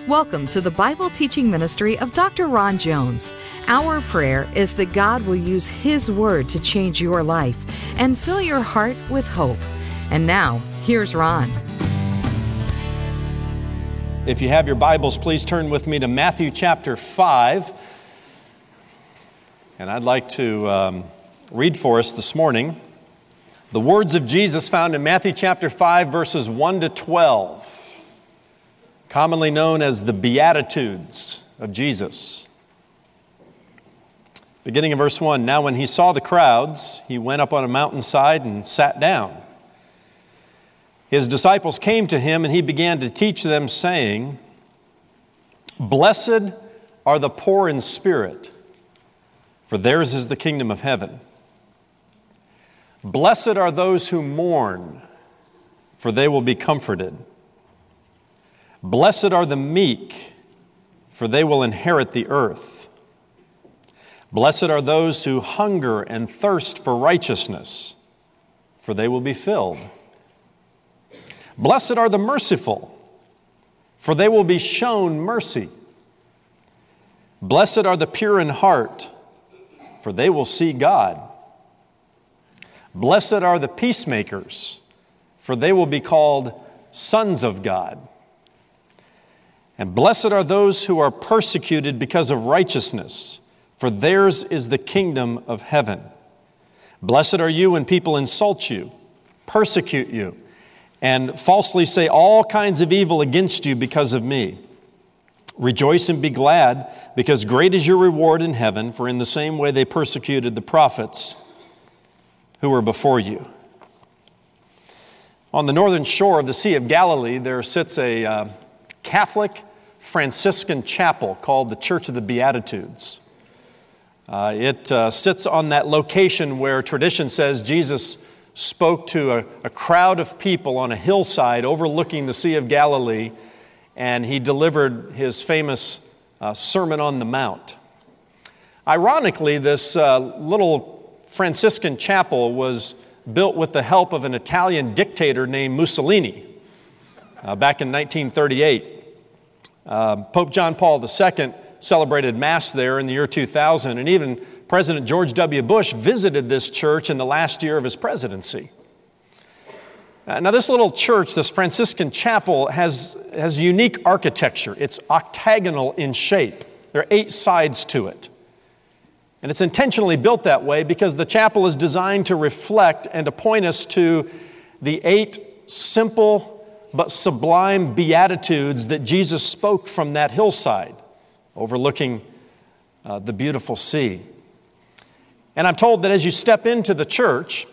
Welcome to the Bible teaching ministry of Dr. Ron Jones. Our prayer is that God will use His Word to change your life and fill your heart with hope. And now, here's Ron. If you have your Bibles, please turn with me to Matthew chapter 5. And I'd like to read for us this morning the words of Jesus found in Matthew chapter 5, verses 1 to 12. Commonly known as the Beatitudes of Jesus. Beginning in verse 1, "Now when he saw the crowds, he went up on a mountainside and sat down. His disciples came to him, and he began to teach them, saying, 'Blessed are the poor in spirit, for theirs is the kingdom of heaven. Blessed are those who mourn, for they will be comforted. Blessed are the meek, for they will inherit the earth. Blessed are those who hunger and thirst for righteousness, for they will be filled. Blessed are the merciful, for they will be shown mercy. Blessed are the pure in heart, for they will see God. Blessed are the peacemakers, for they will be called sons of God. And blessed are those who are persecuted because of righteousness, for theirs is the kingdom of heaven. Blessed are you when people insult you, persecute you, and falsely say all kinds of evil against you because of me. Rejoice and be glad, because great is your reward in heaven, for in the same way they persecuted the prophets who were before you.'" On the northern shore of the Sea of Galilee, there sits a Catholic Franciscan chapel called the Church of the Beatitudes. It sits on that location where tradition says Jesus spoke to a crowd of people on a hillside overlooking the Sea of Galilee, and he delivered his famous Sermon on the Mount. Ironically, this little Franciscan chapel was built with the help of an Italian dictator named Mussolini back in 1938. Pope John Paul II celebrated Mass there in the year 2000, and even President George W. Bush visited this church in the last year of his presidency. Now this little church, this Franciscan chapel, has unique architecture. It's octagonal in shape. There are 8 sides to it. And it's intentionally built that way because the chapel is designed to reflect and to point us to the 8 simple but sublime beatitudes that Jesus spoke from that hillside, overlooking the beautiful sea. And I'm told that as you step into the church,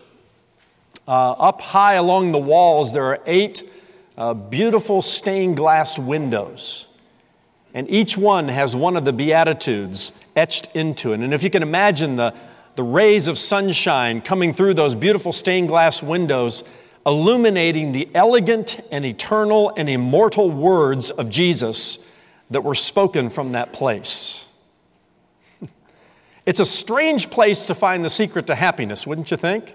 up high along the walls, there are 8 beautiful stained glass windows. And each one has one of the Beatitudes etched into it. And if you can imagine the rays of sunshine coming through those beautiful stained glass windows, illuminating the elegant and eternal and immortal words of Jesus that were spoken from that place. It's a strange place to find the secret to happiness, wouldn't you think?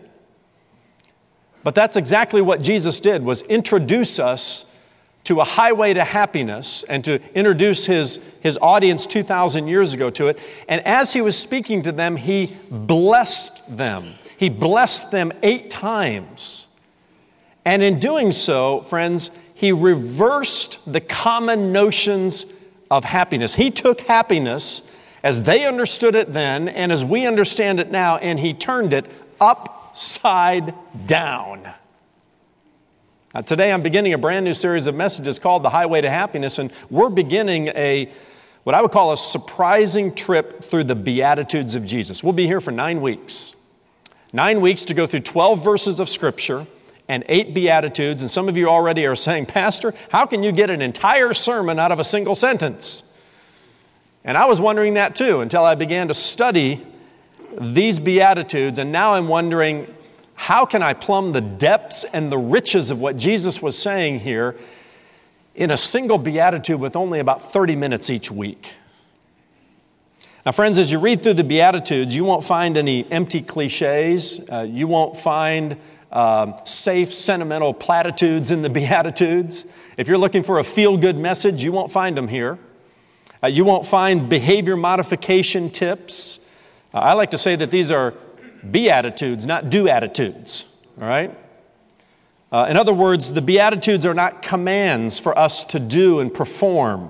But that's exactly what Jesus did, was introduce us to a highway to happiness and to introduce his audience 2,000 years ago to it. And as he was speaking to them, he blessed them. He blessed them 8 times. And in doing so, friends, he reversed the common notions of happiness. He took happiness as they understood it then and as we understand it now, and he turned it upside down. Now, today I'm beginning a brand new series of messages called The Highway to Happiness, and we're beginning what I would call a surprising trip through the Beatitudes of Jesus. We'll be here for 9 weeks. 9 weeks to go through 12 verses of Scripture and 8 Beatitudes. And some of you already are saying, "Pastor, how can you get an entire sermon out of a single sentence?" And I was wondering that too until I began to study these Beatitudes. And now I'm wondering, how can I plumb the depths and the riches of what Jesus was saying here in a single Beatitude with only about 30 minutes each week? Now, friends, as you read through the Beatitudes, you won't find any empty cliches. You won't find safe, sentimental platitudes in the Beatitudes. If you're looking for a feel-good message, you won't find them here. You won't find behavior modification tips. I like to say that these are beatitudes, not do-attitudes, all right? In other words, the Beatitudes are not commands for us to do and perform,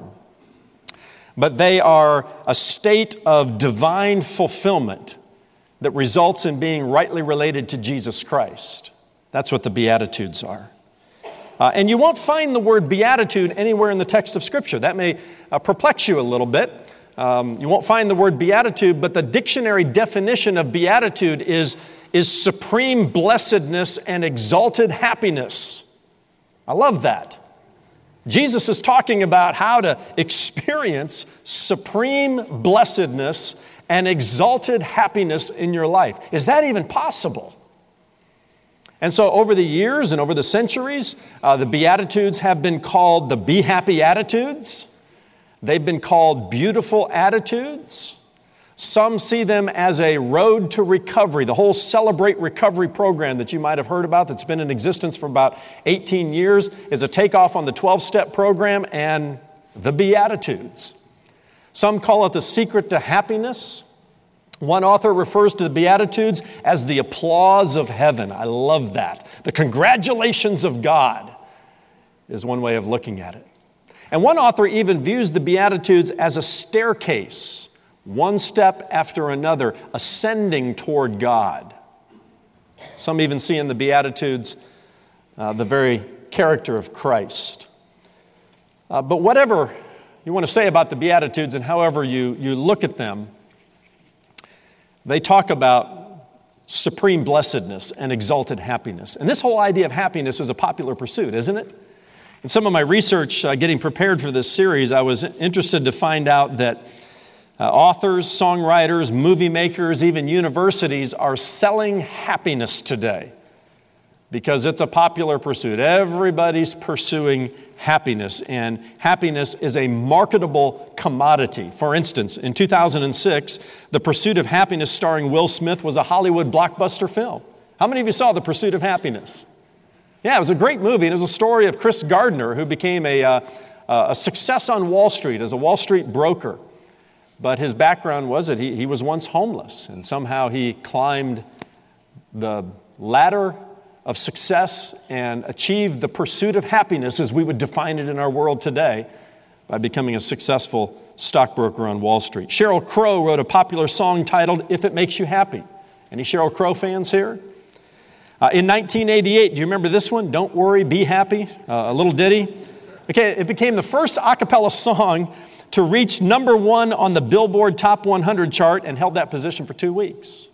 but they are a state of divine fulfillment that results in being rightly related to Jesus Christ. That's what the Beatitudes are. And you won't find the word beatitude anywhere in the text of Scripture. That may perplex you a little bit. You won't find the word beatitude, but the dictionary definition of beatitude is supreme blessedness and exalted happiness. I love that. Jesus is talking about how to experience supreme blessedness and exalted happiness in your life. Is that even possible? And so over the years and over the centuries, the Beatitudes have been called the Be Happy Attitudes. They've been called beautiful attitudes. Some see them as a road to recovery. The whole Celebrate Recovery program that you might have heard about that's been in existence for about 18 years is a takeoff on the 12-step program and the Beatitudes. Some call it the secret to happiness. One author refers to the Beatitudes as the applause of heaven. I love that. The congratulations of God is one way of looking at it. And one author even views the Beatitudes as a staircase, one step after another, ascending toward God. Some even see in the Beatitudes the very character of Christ. But whatever you want to say about the Beatitudes and however you look at them, they talk about supreme blessedness and exalted happiness. And this whole idea of happiness is a popular pursuit, isn't it? In some of my research getting prepared for this series, I was interested to find out that authors, songwriters, movie makers, even universities are selling happiness today because it's a popular pursuit. Everybody's pursuing happiness, and happiness is a marketable commodity. For instance, in 2006, The Pursuit of Happiness starring Will Smith was a Hollywood blockbuster film. How many of you saw The Pursuit of Happiness? Yeah, it was a great movie, and it was a story of Chris Gardner, who became a success on Wall Street as a Wall Street broker. But his background was that he was once homeless, and somehow he climbed the ladder of success and achieved the pursuit of happiness as we would define it in our world today by becoming a successful stockbroker on Wall Street. Sheryl Crow wrote a popular song titled If It Makes You Happy. Any Sheryl Crow fans here? In 1988, do you remember this one? Don't Worry, Be Happy, a little ditty. Okay, it became the first a cappella song to reach number 1 on the Billboard Top 100 chart and held that position for 2 weeks.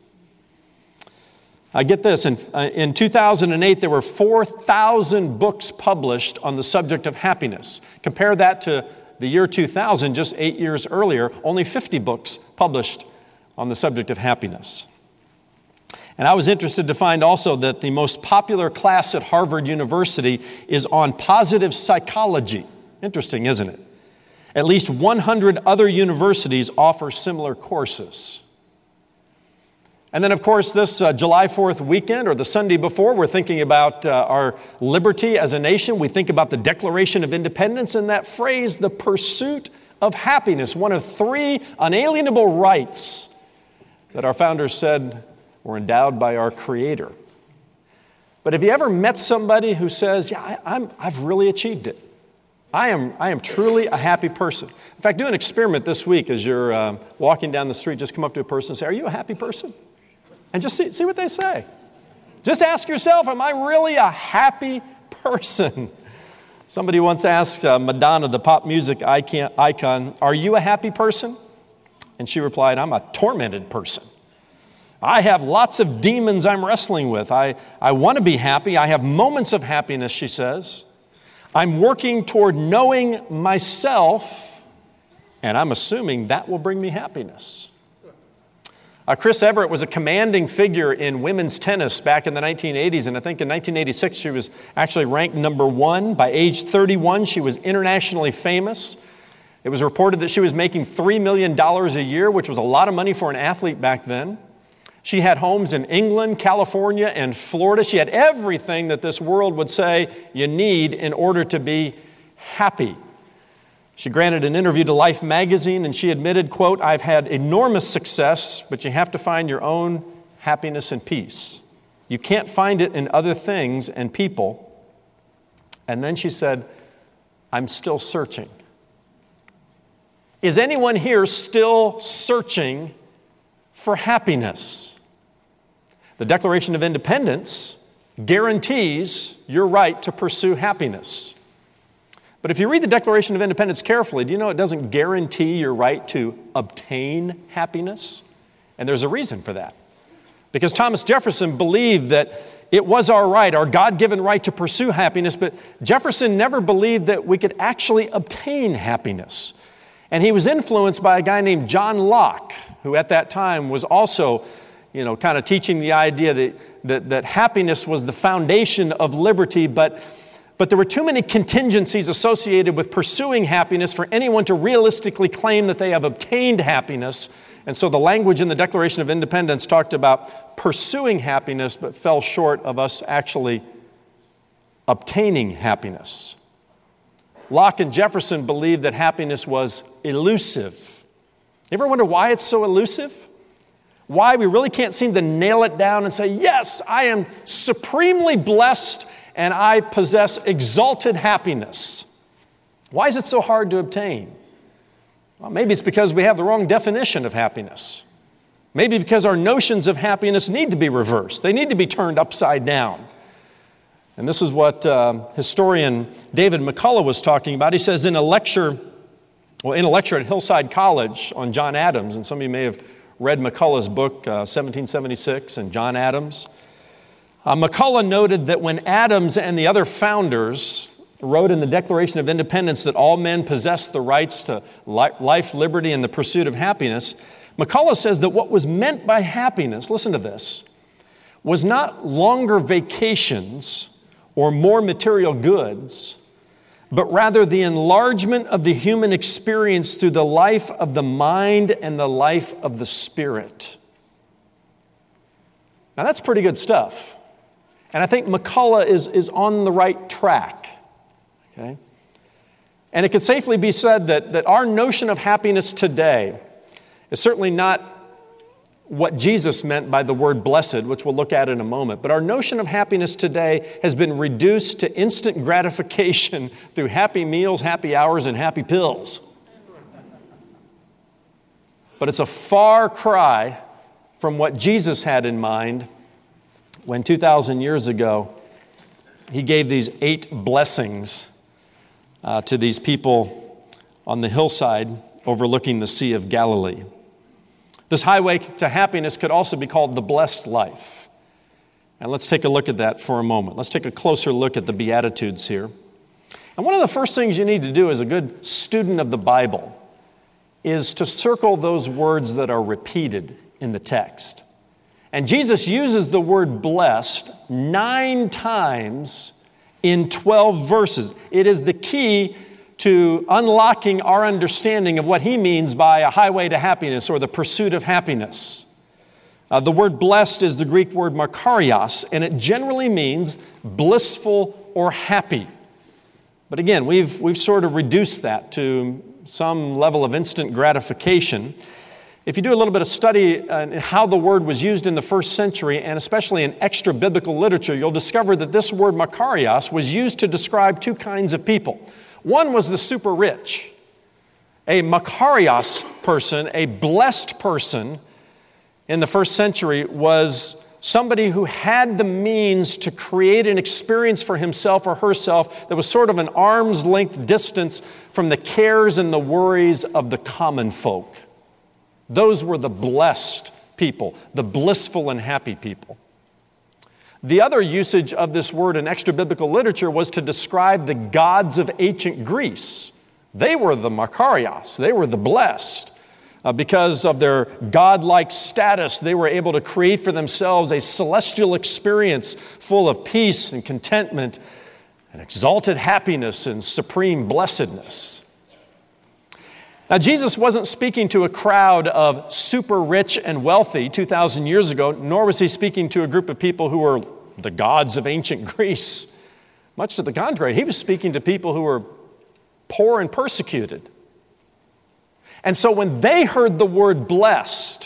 Get this, in 2008, there were 4,000 books published on the subject of happiness. Compare that to the year 2000, just 8 years earlier, only 50 books published on the subject of happiness. And I was interested to find also that the most popular class at Harvard University is on positive psychology. Interesting, isn't it? At least 100 other universities offer similar courses. And then, of course, this July 4th weekend or the Sunday before, we're thinking about our liberty as a nation. We think about the Declaration of Independence and that phrase, the pursuit of happiness, one of 3 unalienable rights that our founders said were endowed by our Creator. But have you ever met somebody who says, yeah, I've really achieved it? I am truly a happy person. In fact, do an experiment this week as you're walking down the street. Just come up to a person and say, are you a happy person? And just see what they say. Just ask yourself, am I really a happy person? Somebody once asked Madonna, the pop music icon, are you a happy person? And she replied, I'm a tormented person. I have lots of demons I'm wrestling with. I want to be happy. I have moments of happiness, she says. I'm working toward knowing myself, and I'm assuming that will bring me happiness. Chris Evert was a commanding figure in women's tennis back in the 1980s, and I think in 1986 she was actually ranked number 1. By age 31, she was internationally famous. It was reported that she was making $3 million a year, which was a lot of money for an athlete back then. She had homes in England, California, and Florida. She had everything that this world would say you need in order to be happy. She granted an interview to Life magazine, and she admitted, quote, "I've had enormous success, but you have to find your own happiness and peace. You can't find it in other things and people." And then she said, "I'm still searching." Is anyone here still searching for happiness? The Declaration of Independence guarantees your right to pursue happiness. But if you read the Declaration of Independence carefully, do you know it doesn't guarantee your right to obtain happiness? And there's a reason for that. Because Thomas Jefferson believed that it was our right, our God-given right to pursue happiness, but Jefferson never believed that we could actually obtain happiness. And he was influenced by a guy named John Locke, who at that time was also, kind of teaching the idea that happiness was the foundation of liberty, but there were too many contingencies associated with pursuing happiness for anyone to realistically claim that they have obtained happiness. And so the language in the Declaration of Independence talked about pursuing happiness, but fell short of us actually obtaining happiness. Locke and Jefferson believed that happiness was elusive. You ever wonder why it's so elusive? Why we really can't seem to nail it down and say, yes, I am supremely blessed and I possess exalted happiness. Why is it so hard to obtain? Well, maybe it's because we have the wrong definition of happiness. Maybe because our notions of happiness need to be reversed. They need to be turned upside down. And this is what historian David McCullough was talking about. He says in a lecture at Hillside College on John Adams, and some of you may have read McCullough's book, 1776, and John Adams. McCullough noted that when Adams and the other founders wrote in the Declaration of Independence that all men possess the rights to life, liberty, and the pursuit of happiness, McCullough says that what was meant by happiness, listen to this, was not longer vacations or more material goods, but rather the enlargement of the human experience through the life of the mind and the life of the spirit. Now that's pretty good stuff. And I think McCullough is on the right track. Okay? And it could safely be said that our notion of happiness today is certainly not what Jesus meant by the word blessed, which we'll look at in a moment. But our notion of happiness today has been reduced to instant gratification through happy meals, happy hours, and happy pills. But it's a far cry from what Jesus had in mind when 2,000 years ago he gave these 8 blessings to these people on the hillside overlooking the Sea of Galilee. This highway to happiness could also be called the blessed life. And let's take a look at that for a moment. Let's take a closer look at the Beatitudes here. And one of the first things you need to do as a good student of the Bible is to circle those words that are repeated in the text. And Jesus uses the word blessed 9 times in 12 verses. It is the key to unlocking our understanding of what he means by a highway to happiness or the pursuit of happiness. The word blessed is the Greek word makarios, and it generally means blissful or happy. But again, we've sort of reduced that to some level of instant gratification. If you do a little bit of study on how the word was used in the first century, and especially in extra-biblical literature, you'll discover that this word makarios was used to describe 2 kinds of people. One was the super rich. A makarios person, a blessed person in the first century was somebody who had the means to create an experience for himself or herself that was sort of an arm's length distance from the cares and the worries of the common folk. Those were the blessed people, the blissful and happy people. The other usage of this word in extra-biblical literature was to describe the gods of ancient Greece. They were the makarios, they were the blessed. Because of their godlike status, they were able to create for themselves a celestial experience full of peace and contentment and exalted happiness and supreme blessedness. Now, Jesus wasn't speaking to a crowd of super rich and wealthy 2,000 years ago, nor was he speaking to a group of people who were the gods of ancient Greece. Much to the contrary, he was speaking to people who were poor and persecuted. And so when they heard the word blessed,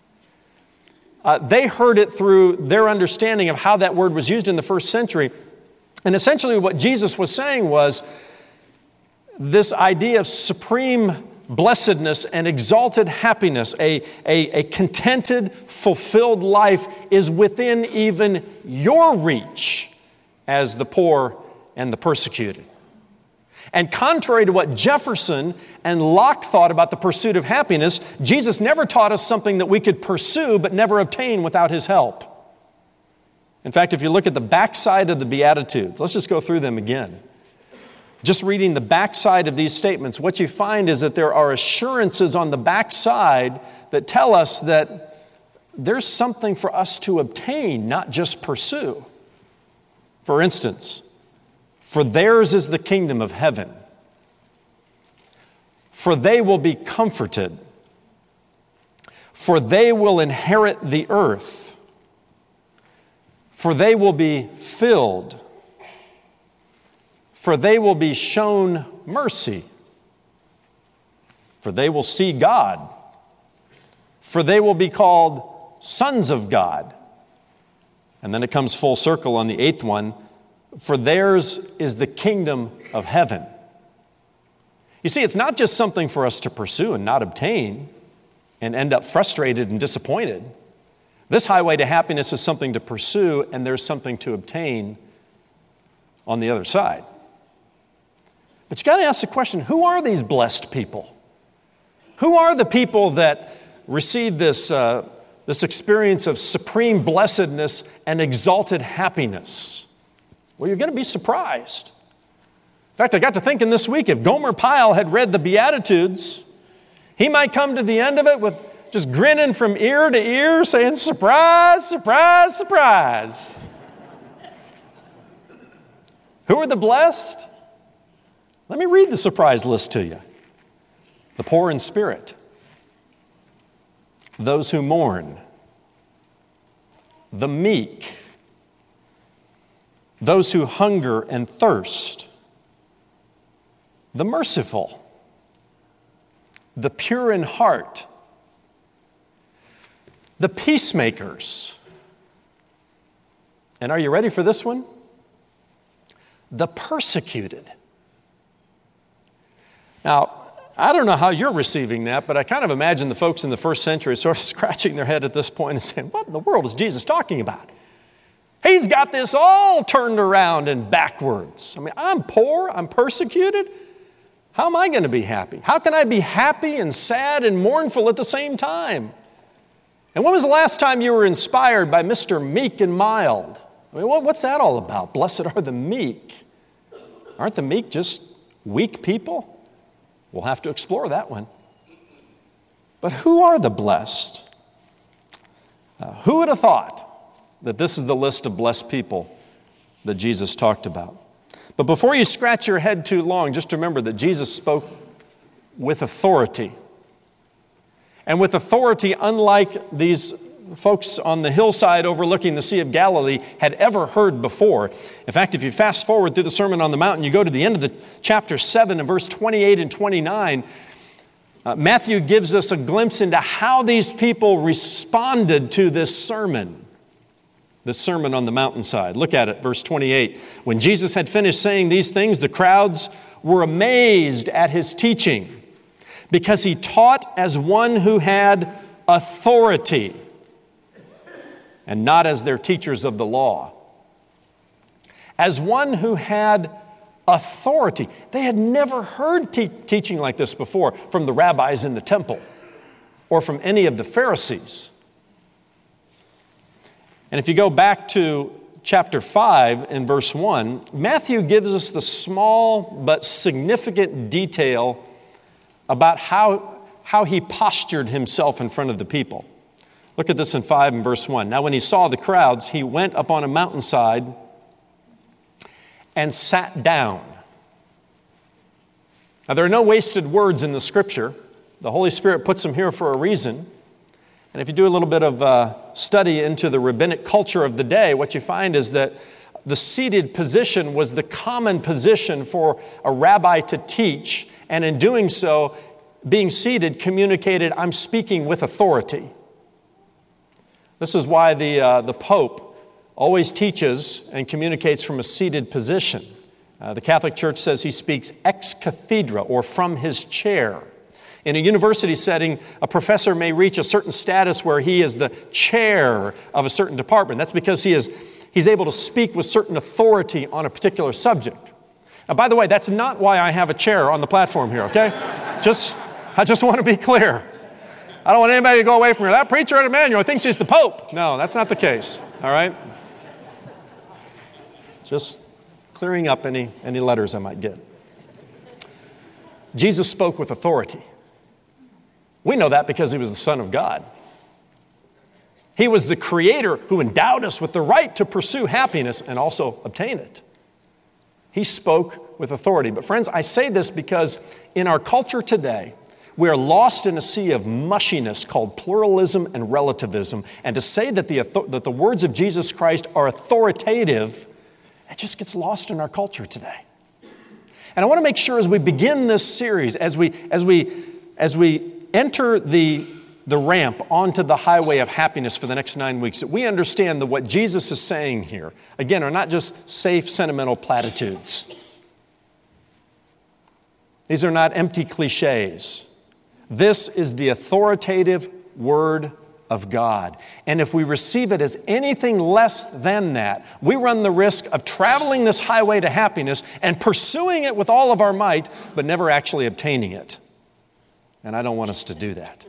they heard it through their understanding of how that word was used in the first century. And essentially what Jesus was saying was this idea of supreme blessedness and exalted happiness, a contented, fulfilled life is within even your reach as the poor and the persecuted. And contrary to what Jefferson and Locke thought about the pursuit of happiness, Jesus never taught us something that we could pursue but never obtain without his help. In fact, if you look at the backside of the Beatitudes, let's just go through them again. Just reading the backside of these statements, what you find is that there are assurances on the backside that tell us that there's something for us to obtain, not just pursue. For instance, for theirs is the kingdom of heaven. For they will be comforted. For they will inherit the earth. For they will be filled. For they will be shown mercy. For they will see God. For they will be called sons of God. And then it comes full circle on the 8th one. For theirs is the kingdom of heaven. You see, it's not just something for us to pursue and not obtain and end up frustrated and disappointed. This highway to happiness is something to pursue, and there's something to obtain on the other side. But you got to ask the question, who are these blessed people? Who are the people that receive this experience of supreme blessedness and exalted happiness? Well, you're going to be surprised. In fact, I got to thinking this week, if Gomer Pyle had read the Beatitudes, he might come to the end of it with just grinning from ear to ear, saying, surprise, surprise, surprise. Who are the blessed? Let me read the surprise list to you. The poor in spirit, those who mourn, the meek, those who hunger and thirst, the merciful, the pure in heart, the peacemakers, and are you ready for this one? The persecuted. Now, I don't know how you're receiving that, but I kind of imagine the folks in the first century sort of scratching their head at this point and saying, what in the world is Jesus talking about? He's got this all turned around and backwards. I mean, I'm poor, I'm persecuted. How am I going to be happy? How can I be happy and sad and mournful at the same time? And when was the last time you were inspired by Mr. Meek and Mild? I mean, what's that all about? Blessed are the meek. Aren't the meek just weak people? We'll have to explore that one. But who are the blessed? Who would have thought that this is the list of blessed people that Jesus talked about? But before you scratch your head too long, just remember that Jesus spoke with authority. And with authority unlike these folks on the hillside overlooking the Sea of Galilee had ever heard before. In fact, if you fast forward through the Sermon on the Mount and you go to the end of the chapter 7 and verse 28 and 29, Matthew gives us a glimpse into how these people responded to this sermon on the mountainside. Look at it, verse 28. When Jesus had finished saying these things, the crowds were amazed at his teaching, because he taught as one who had authority, and not as their teachers of the law. As one who had authority. They had never heard teaching like this before from the rabbis in the temple or from any of the Pharisees. And if you go back to chapter 5 and verse 1, Matthew gives us the small but significant detail about how he postured himself in front of the people. Look at this in 5 and verse 1. Now when he saw the crowds, he went up on a mountainside and sat down. Now there are no wasted words in the scripture. The Holy Spirit puts them here for a reason. And if you do a little bit of study into the rabbinic culture of the day, what you find is that the seated position was the common position for a rabbi to teach, and in doing so, being seated communicated, I'm speaking with authority. This is why the Pope always teaches and communicates from a seated position. The Catholic Church says he speaks ex cathedra, or from his chair. In a university setting, a professor may reach a certain status where he is the chair of a certain department. That's because he's able to speak with certain authority on a particular subject. Now, by the way, that's not why I have a chair on the platform here, okay? I just want to be clear. I don't want anybody to go away from here. That preacher at Emmanuel thinks he's the Pope. No, that's not the case, all right? Just clearing up any letters I might get. Jesus spoke with authority. We know that because he was the Son of God. He was the Creator who endowed us with the right to pursue happiness and also obtain it. He spoke with authority. But friends, I say this because in our culture today, we are lost in a sea of mushiness called pluralism and relativism. And to say that the words of Jesus Christ are authoritative, it just gets lost in our culture today. And I want to make sure as we begin this series, as we enter the ramp onto the highway of happiness for the next 9 weeks, that we understand that what Jesus is saying here, again, are not just safe, sentimental platitudes. These are not empty cliches. This is the authoritative Word of God. And if we receive it as anything less than that, we run the risk of traveling this highway to happiness and pursuing it with all of our might, but never actually obtaining it. And I don't want us to do that.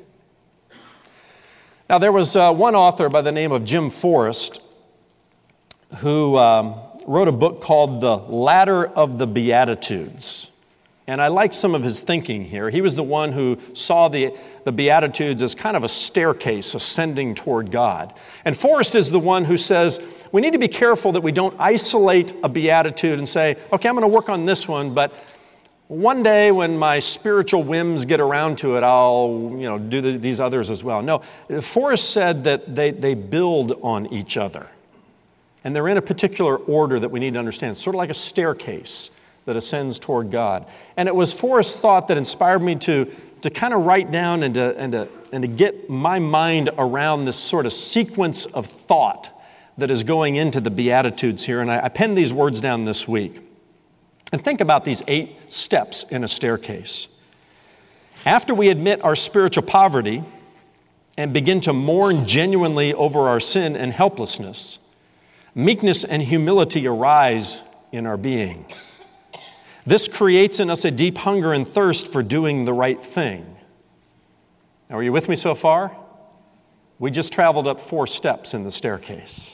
Now, there was one author by the name of Jim Forrest who wrote a book called The Ladder of the Beatitudes. And I like some of his thinking here. He was the one who saw the Beatitudes as kind of a staircase ascending toward God. And Forrest is the one who says, we need to be careful that we don't isolate a beatitude and say, okay, I'm going to work on this one, but one day when my spiritual whims get around to it, I'll do these others as well. No, Forrest said that they build on each other. And they're in a particular order that we need to understand, sort of like a staircase that ascends toward God. And it was Forrest's thought that inspired me to kind of write down and to get my mind around this sort of sequence of thought that is going into the Beatitudes here. And I penned these words down this week. And think about these 8 steps in a staircase. After we admit our spiritual poverty and begin to mourn genuinely over our sin and helplessness, meekness and humility arise in our being. This creates in us a deep hunger and thirst for doing the right thing. Now, are you with me so far? We just traveled up 4 steps in the staircase.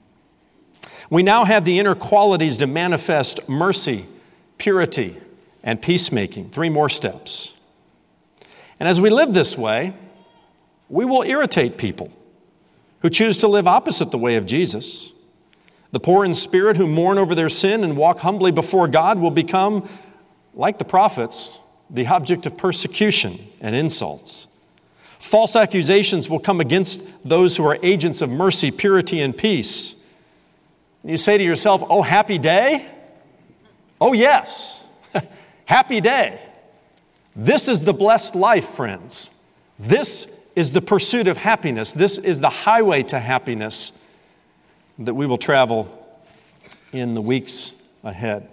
We now have the inner qualities to manifest mercy, purity, and peacemaking. 3 more steps. And as we live this way, we will irritate people who choose to live opposite the way of Jesus. The poor in spirit who mourn over their sin and walk humbly before God will become, like the prophets, the object of persecution and insults. False accusations will come against those who are agents of mercy, purity, and peace. And you say to yourself, oh, happy day? Oh, yes, happy day. This is the blessed life, friends. This is the pursuit of happiness. This is the highway to happiness that we will travel in the weeks ahead.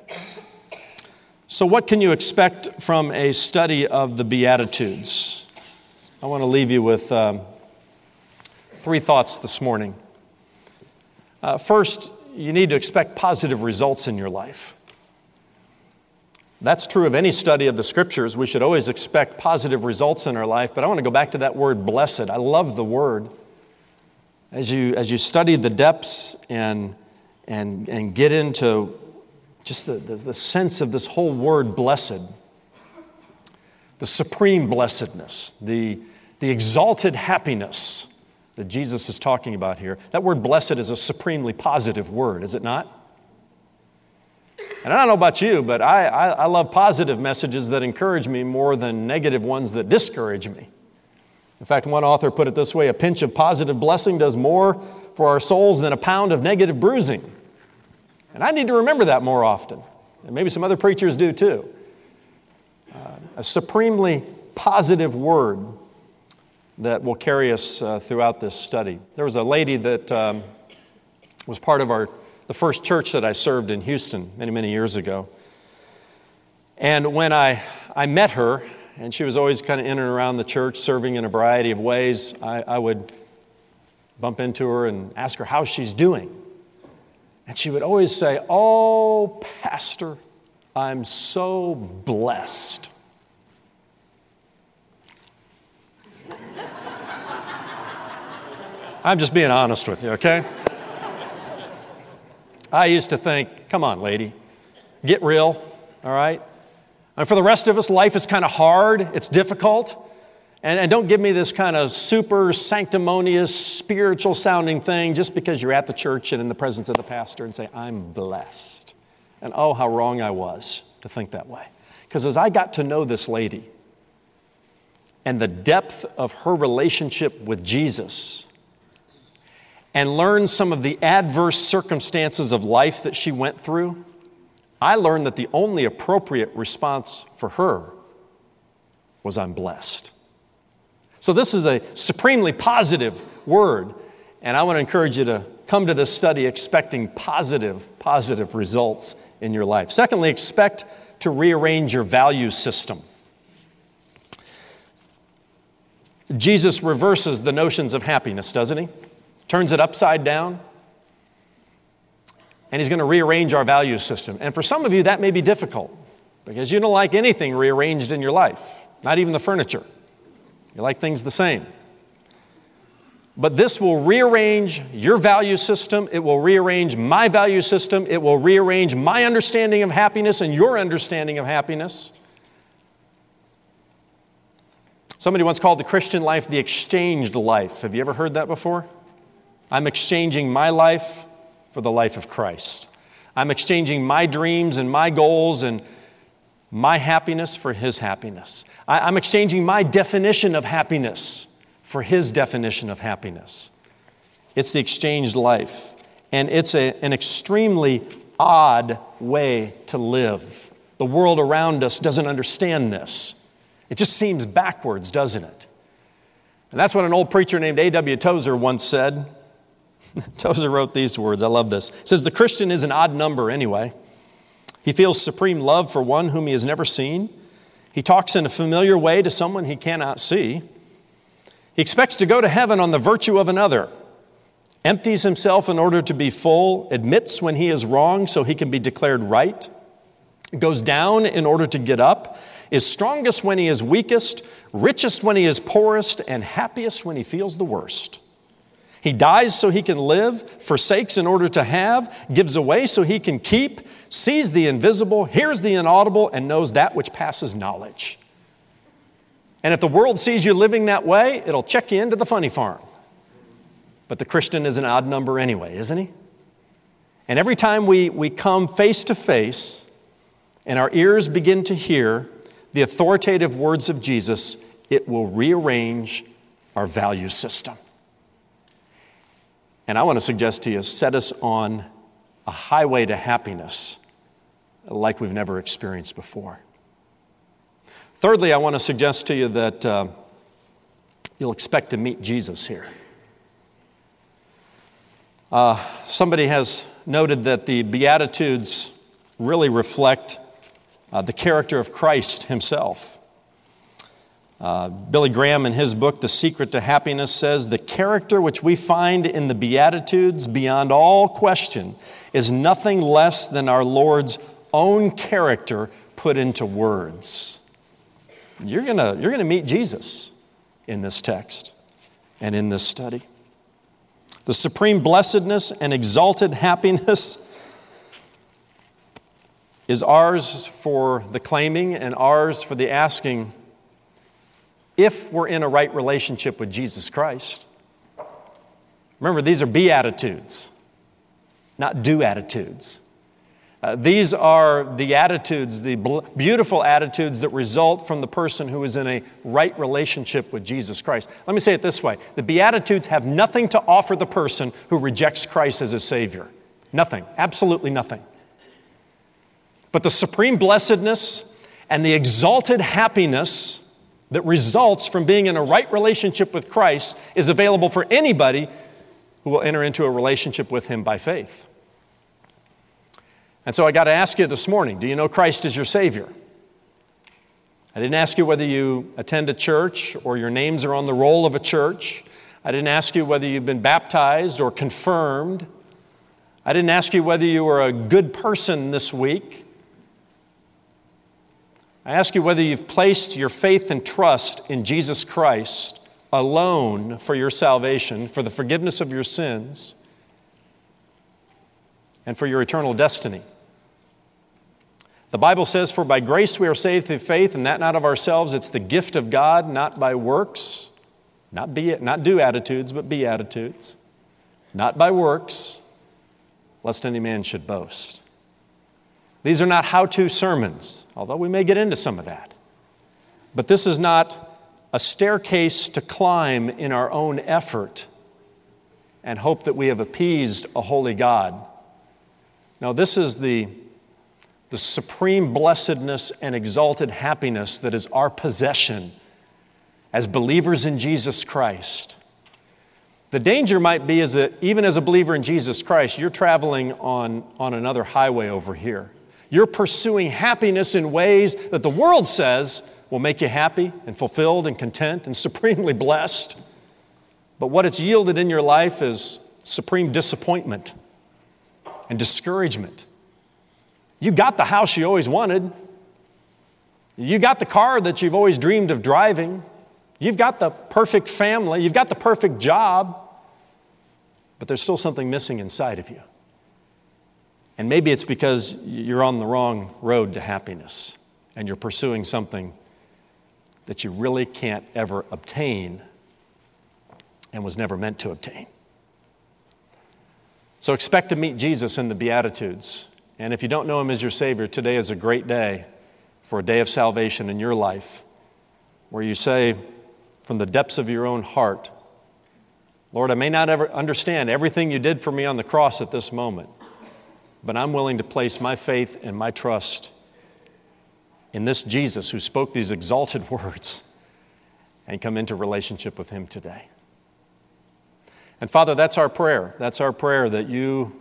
So what can you expect from a study of the Beatitudes? I want to leave you with 3 thoughts this morning. First, you need to expect positive results in your life. That's true of any study of the Scriptures. We should always expect positive results in our life, but I want to go back to that word blessed. I love the word. As you study the depths and get into just the sense of this whole word blessed, the supreme blessedness, the exalted happiness that Jesus is talking about here, that word blessed is a supremely positive word, is it not? And I don't know about you, but I love positive messages that encourage me more than negative ones that discourage me. In fact, one author put it this way: a pinch of positive blessing does more for our souls than a pound of negative bruising. And I need to remember that more often. And maybe some other preachers do too. A supremely positive word that will carry us throughout this study. There was a lady that was part of the first church that I served in Houston many years ago. And when I met her, and she was always kind of in and around the church serving in a variety of ways, I would bump into her and ask her how she's doing. And she would always say, "Oh, Pastor, I'm so blessed." I'm just being honest with you, okay? I used to think, come on, lady, get real, all right? And for the rest of us, life is kind of hard, it's difficult. And don't give me this kind of super sanctimonious, spiritual sounding thing just because you're at the church and in the presence of the pastor and say, "I'm blessed." And oh, how wrong I was to think that way. Because as I got to know this lady and the depth of her relationship with Jesus, and learned some of the adverse circumstances of life that she went through, I learned that the only appropriate response for her was, "I'm blessed." So this is a supremely positive word, and I want to encourage you to come to this study expecting positive results in your life. Secondly, expect to rearrange your value system. Jesus reverses the notions of happiness, doesn't he? Turns it upside down. And he's going to rearrange our value system. And for some of you, that may be difficult because you don't like anything rearranged in your life, not even the furniture. You like things the same. But this will rearrange your value system. It will rearrange my value system. It will rearrange my understanding of happiness and your understanding of happiness. Somebody once called the Christian life the exchanged life. Have you ever heard that before? I'm exchanging my life for the life of Christ. I'm exchanging my dreams and my goals and my happiness for His happiness. I'm exchanging my definition of happiness for His definition of happiness. It's the exchanged life. And it's an extremely odd way to live. The world around us doesn't understand this. It just seems backwards, doesn't it? And that's what an old preacher named A.W. Tozer once said. Tozer wrote these words. I love this. He says, "The Christian is an odd number anyway. He feels supreme love for one whom he has never seen. He talks in a familiar way to someone he cannot see. He expects to go to heaven on the virtue of another, empties himself in order to be full, admits when he is wrong so he can be declared right, goes down in order to get up, is strongest when he is weakest, richest when he is poorest, and happiest when he feels the worst. He dies so he can live, forsakes in order to have, gives away so he can keep, sees the invisible, hears the inaudible, and knows that which passes knowledge." And if the world sees you living that way, it'll check you into the funny farm. But the Christian is an odd number anyway, isn't he? And every time we come face to face and our ears begin to hear the authoritative words of Jesus, it will rearrange our value system. And I want to suggest to you, set us on a highway to happiness like we've never experienced before. Thirdly, I want to suggest to you that you'll expect to meet Jesus here. Somebody has noted that the Beatitudes really reflect the character of Christ Himself. Billy Graham, in his book, The Secret to Happiness, says, "The character which we find in the Beatitudes, beyond all question, is nothing less than our Lord's own character put into words." You're gonna meet Jesus in this text and in this study. The supreme blessedness and exalted happiness is ours for the claiming and ours for the asking if we're in a right relationship with Jesus Christ. Remember, these are beatitudes, not do-attitudes. These are the attitudes, the beautiful attitudes that result from the person who is in a right relationship with Jesus Christ. Let me say it this way. The Beatitudes have nothing to offer the person who rejects Christ as his Savior. Nothing. Absolutely nothing. But the supreme blessedness and the exalted happiness that results from being in a right relationship with Christ is available for anybody who will enter into a relationship with Him by faith. And so I got to ask you this morning, do you know Christ as your Savior? I didn't ask you whether you attend a church or your names are on the roll of a church. I didn't ask you whether you've been baptized or confirmed. I didn't ask you whether you were a good person this week. I ask you whether you've placed your faith and trust in Jesus Christ alone for your salvation, for the forgiveness of your sins, and for your eternal destiny. The Bible says, "For by grace we are saved through faith, and that not of ourselves. It's the gift of God, not by works." Not do attitudes, but beatitudes. Not by works, lest any man should boast. These are not how-to sermons, although we may get into some of that. But this is not a staircase to climb in our own effort and hope that we have appeased a holy God. No, this is the supreme blessedness and exalted happiness that is our possession as believers in Jesus Christ. The danger might be is that even as a believer in Jesus Christ, you're traveling on another highway over here. You're pursuing happiness in ways that the world says will make you happy and fulfilled and content and supremely blessed. But what it's yielded in your life is supreme disappointment and discouragement. You got the house you always wanted. You got the car that you've always dreamed of driving. You've got the perfect family. You've got the perfect job. But there's still something missing inside of you. And maybe it's because you're on the wrong road to happiness and you're pursuing something that you really can't ever obtain and was never meant to obtain. So expect to meet Jesus in the Beatitudes. And if you don't know Him as your Savior, today is a great day for a day of salvation in your life where you say from the depths of your own heart, Lord, I may not ever understand everything you did for me on the cross at this moment, but I'm willing to place my faith and my trust in this Jesus who spoke these exalted words and come into relationship with Him today. And Father, that's our prayer. That's our prayer, that you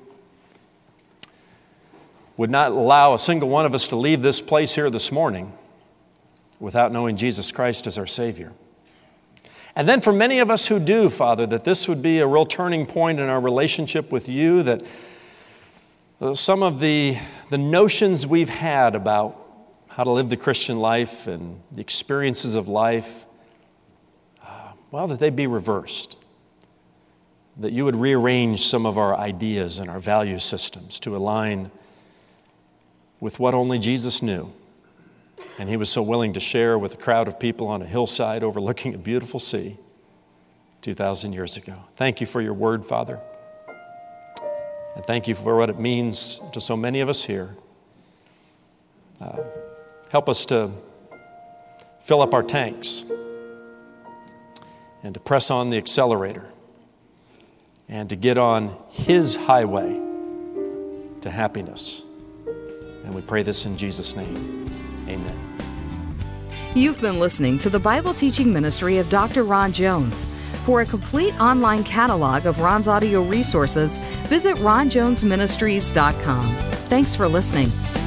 would not allow a single one of us to leave this place here this morning without knowing Jesus Christ as our Savior. And then for many of us who do, Father, that this would be a real turning point in our relationship with you, that some of the notions we've had about how to live the Christian life and the experiences of life, that they be reversed. That you would rearrange some of our ideas and our value systems to align with what only Jesus knew. And He was so willing to share with a crowd of people on a hillside overlooking a beautiful sea 2,000 years ago. Thank you for your word, Father. And thank you for what it means to so many of us here. Help us to fill up our tanks and to press on the accelerator and to get on His highway to happiness. And we pray this in Jesus' name. Amen. You've been listening to the Bible teaching ministry of Dr. Ron Jones. For a complete online catalog of Ron's audio resources, visit ronjonesministries.com. Thanks for listening.